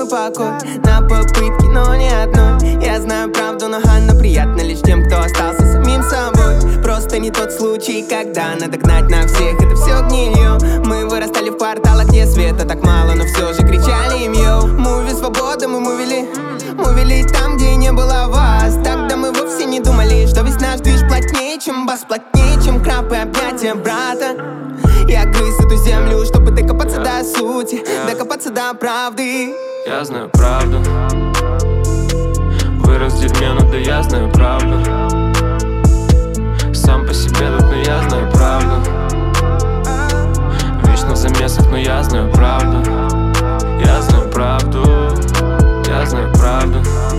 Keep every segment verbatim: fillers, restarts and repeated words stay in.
мой покой на попытки, но не одной. Я знаю правду, но она приятна лишь тем, кто остался самим собой. Просто не тот случай, когда надо гнать на всех, это все гнилье. Мы вырастали в кварталах, где света так мало, но все же кричали им йоу. Муви свобода, мы мувили, мувили там, где не было вас. Тогда мы вовсе не думали, что весь наш движ плотнее, чем бас, плотнее, чем краб и объятия брата. Я грыз эту землю, чтобы докопаться до сути, докопаться до правды. Я знаю правду, вырос в дерьме, но да я знаю правду. Сам по себе тут, но я знаю правду. Вечно в замесах, но я знаю правду. Я знаю правду, я знаю правду.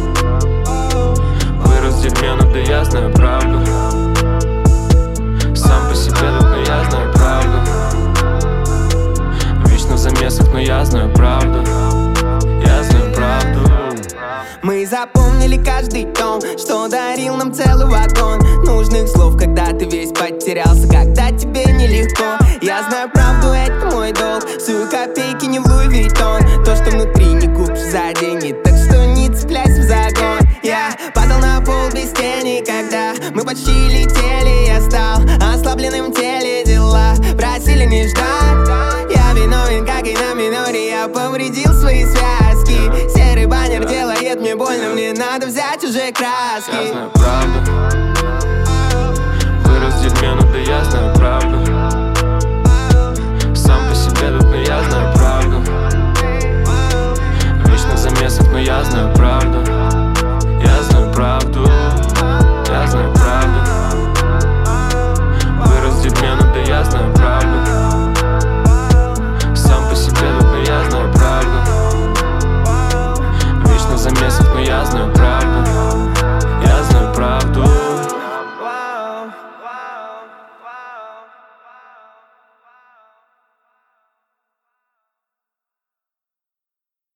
Вырос в дерьме, но да я знаю правду. Сам по себе тут, но я знаю правду. Вечно в замесах, но я знаю правду. Я знаю правду. Мы запомнили каждый тон, что дарил нам целый вагон нужных слов, когда ты весь потерялся, когда тебе нелегко. Я знаю правду, это мой долг. Сую копейки не в Луи Виттон. То, что внутри не купишь за деньги, так что не цепляйся в загон. Я падал на пол без тени, когда мы почти летели. Я стал ослабленным в теле, дела просили не ждать. Я виновен, как и на миноре, я повредил свои связки. Серый баннер делает мне больно, мне надо взять уже краски. Я знаю правду,